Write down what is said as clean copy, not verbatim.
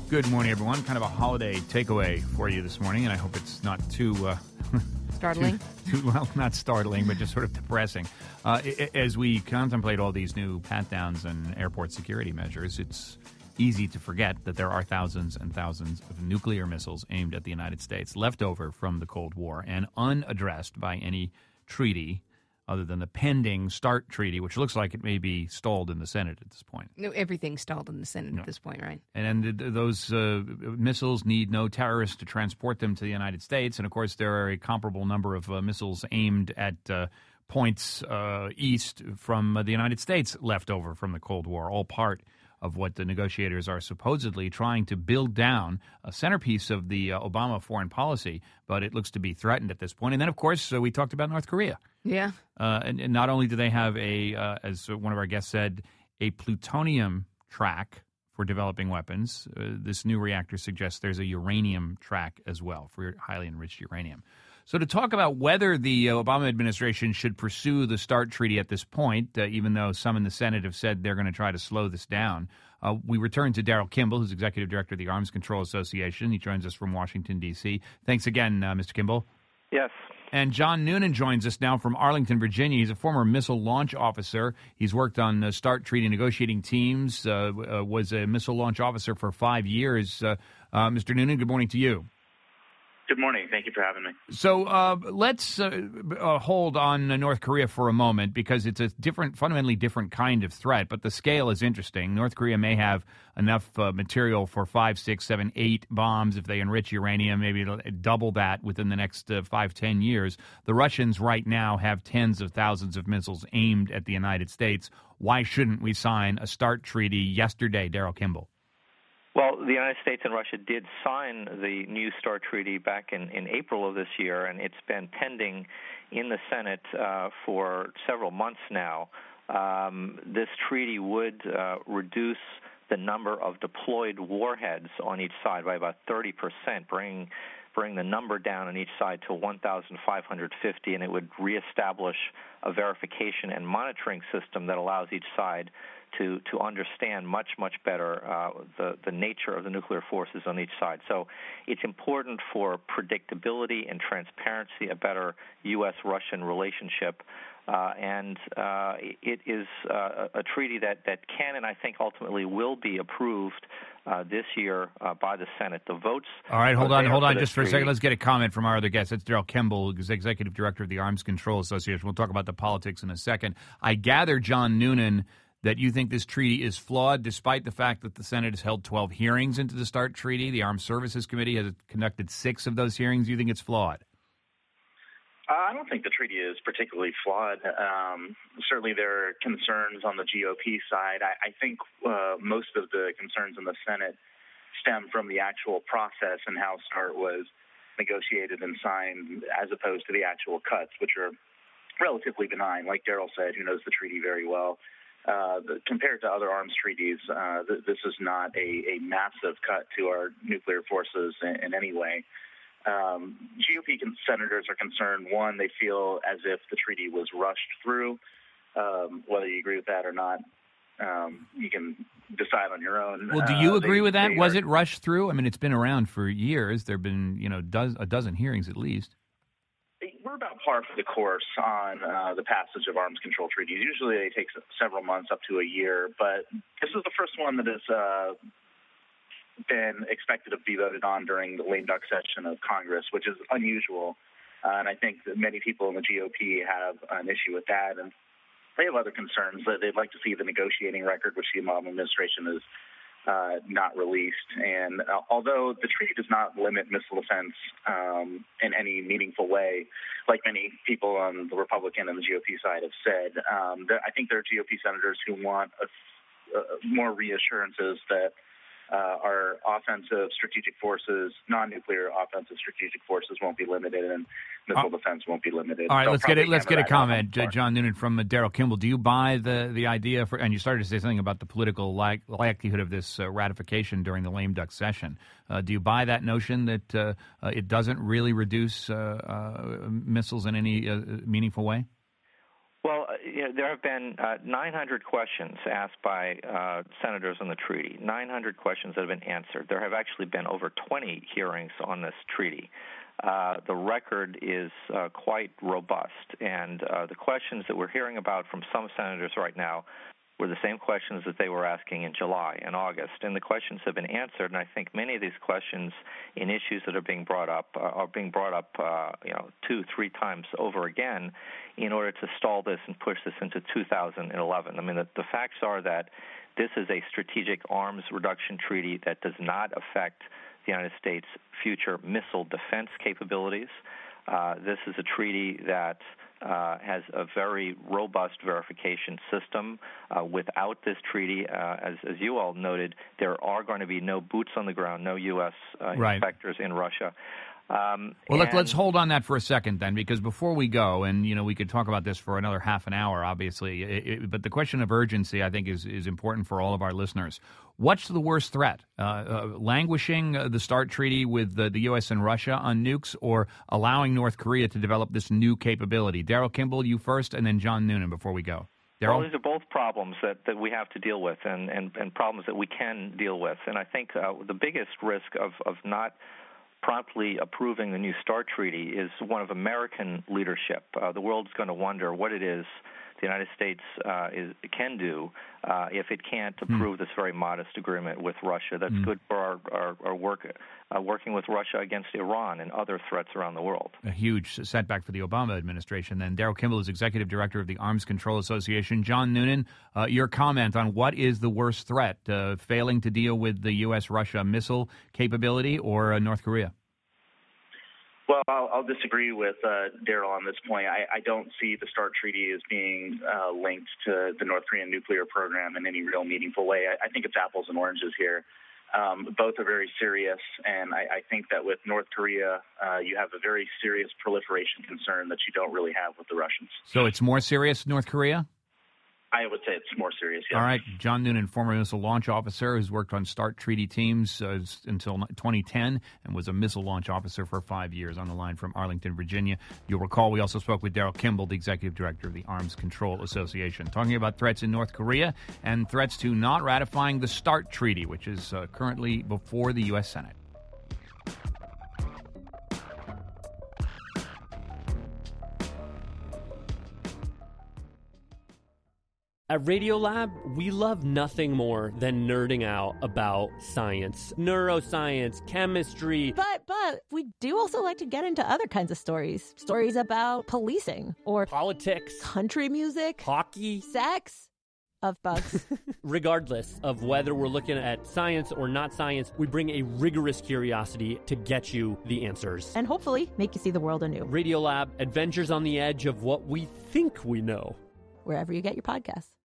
Good morning, everyone. Kind of a holiday takeaway for you this morning, and I hope it's not too... startling? Well, not startling, but just sort of depressing. As we contemplate all these new pat-downs and airport security measures, it's easy to forget that there are thousands and thousands of nuclear missiles aimed at the United States, left over from the Cold War and unaddressed by any treaty other than the pending START treaty, which looks like it may be stalled in the Senate at this point. No, everything's stalled in the Senate at this point, right? And those missiles need no terrorists to transport them to the United States. And, of course, there are a comparable number of missiles aimed at points east from the United States left over from the Cold War, all part of what the negotiators are supposedly trying to build down, a centerpiece of the Obama foreign policy, but it looks to be threatened at this point. And then, of course, we talked about North Korea. Yeah. And not only do they have as one of our guests said, a plutonium track for developing weapons, this new reactor suggests there's a uranium track as well for highly enriched uranium. So to talk about whether the Obama administration should pursue the START treaty at this point, even though some in the Senate have said they're going to try to slow this down, we return to Daryl Kimball, who's executive director of the Arms Control Association. He joins us from Washington, D.C. Thanks again, Mr. Kimball. Yes. And John Noonan joins us now from Arlington, Virginia. He's a former missile launch officer. He's worked on START treaty negotiating teams, was a missile launch officer for 5 years. Mr. Noonan, good morning to you. Good morning. Thank you for having me. So let's hold on North Korea for a moment because it's a fundamentally different kind of threat, but the scale is interesting. North Korea may have enough material for 5, 6, 7, 8 bombs if they enrich uranium, maybe double that within the next 5, 10 years. The Russians right now have tens of thousands of missiles aimed at the United States. Why shouldn't we sign a START treaty yesterday, Daryl Kimball? Well, the United States and Russia did sign the new START treaty back in April of this year, and it's been pending in the Senate for several months now. This treaty would reduce the number of deployed warheads on each side by about 30%, bring the number down on each side to 1,550, and it would reestablish a verification and monitoring system that allows each side to understand much better the nature of the nuclear forces on each side. So it's important for predictability and transparency, a better U.S.-Russian relationship, and it is a treaty that can and I think ultimately will be approved this year by the Senate. The votes. All right, hold on just for a second. Let's get a comment from our other guest. That's Daryl Kimball, who's executive director of the Arms Control Association. We'll talk about the politics in a second. I gather, John Noonan, that you think this treaty is flawed despite the fact that the Senate has held 12 hearings into the START treaty. The Armed Services Committee has conducted 6 of those hearings. You think it's flawed? I don't think the treaty is particularly flawed. Certainly there are concerns on the GOP side. I think most of the concerns in the Senate stem from the actual process and how START was negotiated and signed as opposed to the actual cuts, which are relatively benign. Like Daryl said, who knows the treaty very well. Compared to other arms treaties, this is not a massive cut to our nuclear forces in any way. GOP senators are concerned. One, they feel as if the treaty was rushed through. Whether you agree with that or not, you can decide on your own. Well, do you agree with that? Was it rushed through? I mean, it's been around for years. There have been, a dozen hearings at least. We're about par for the course on the passage of arms control treaties. Usually they take several months up to a year, but this is the first one that has been expected to be voted on during the lame duck session of Congress, which is unusual. And I think that many people in the GOP have an issue with that. And they have other concerns. They'd like to see the negotiating record, which the Obama administration has not released. And although the treaty does not limit missile defense in any meaningful way, like many people on the Republican and the GOP side have said, I think there are GOP senators who want more reassurances that our offensive strategic forces, non-nuclear offensive strategic forces won't be limited, and missile defense won't be limited. All right, let's get a comment, John Noonan, from Daryl Kimball. Do you buy the idea for? And you started to say something about the political likelihood of this ratification during the lame duck session. Do you buy that notion that it doesn't really reduce missiles in any meaningful way? Well, there have been 900 questions asked by senators on the treaty, 900 questions that have been answered. There have actually been over 20 hearings on this treaty. The record is quite robust, and the questions that we're hearing about from some senators right now were the same questions that they were asking in July and August, and the questions have been answered. And I think many of these questions in issues that are being brought up are being brought up, 2-3 times over again, in order to stall this and push this into 2011. I mean, the facts are that this is a strategic arms reduction treaty that does not affect the United States' future missile defense capabilities. This is a treaty that has a very robust verification system. Without this treaty, as you all noted, there are going to be no boots on the ground, no U.S. Inspectors in Russia. Let's hold on that for a second then, because before we go, and we could talk about this for another half an hour, obviously, but the question of urgency, I think, is important for all of our listeners. What's the worst threat? Languishing the START treaty with the U.S. and Russia on nukes, or allowing North Korea to develop this new capability? Darrell Kimball, you first, and then John Noonan before we go. Darrell? Well, these are both problems that we have to deal with, and problems that we can deal with. And I think the biggest risk of not promptly approving the new START treaty is one of American leadership. The world's going to wonder what it is the United States can do if it can't approve this very modest agreement with Russia. That's good for our work, working with Russia against Iran and other threats around the world. A huge setback for the Obama administration. Then Darrell Kimball is Executive Director of the Arms Control Association. John Noonan, your comment on what is the worst threat, failing to deal with the U.S.-Russia missile capability or North Korea? Well, I'll disagree with Darrell on this point. I don't see the START treaty as being linked to the North Korean nuclear program in any real meaningful way. I think it's apples and oranges here. Both are very serious, and I think that with North Korea, you have a very serious proliferation concern that you don't really have with the Russians. So it's more serious, North Korea? I would say it's more serious, yes. All right. John Noonan, former missile launch officer who's worked on START treaty teams until 2010 and was a missile launch officer for 5 years, on the line from Arlington, Virginia. You'll recall we also spoke with Darrell Kimball, the Executive Director of the Arms Control Association, talking about threats in North Korea and threats to not ratifying the START treaty, which is currently before the U.S. Senate. At Radiolab, we love nothing more than nerding out about science, neuroscience, chemistry. But we do also like to get into other kinds of stories. Stories about policing or politics, country music, hockey, sex, of bugs. Regardless of whether we're looking at science or not science, we bring a rigorous curiosity to get you the answers. And hopefully make you see the world anew. Radiolab, adventures on the edge of what we think we know. Wherever you get your podcasts.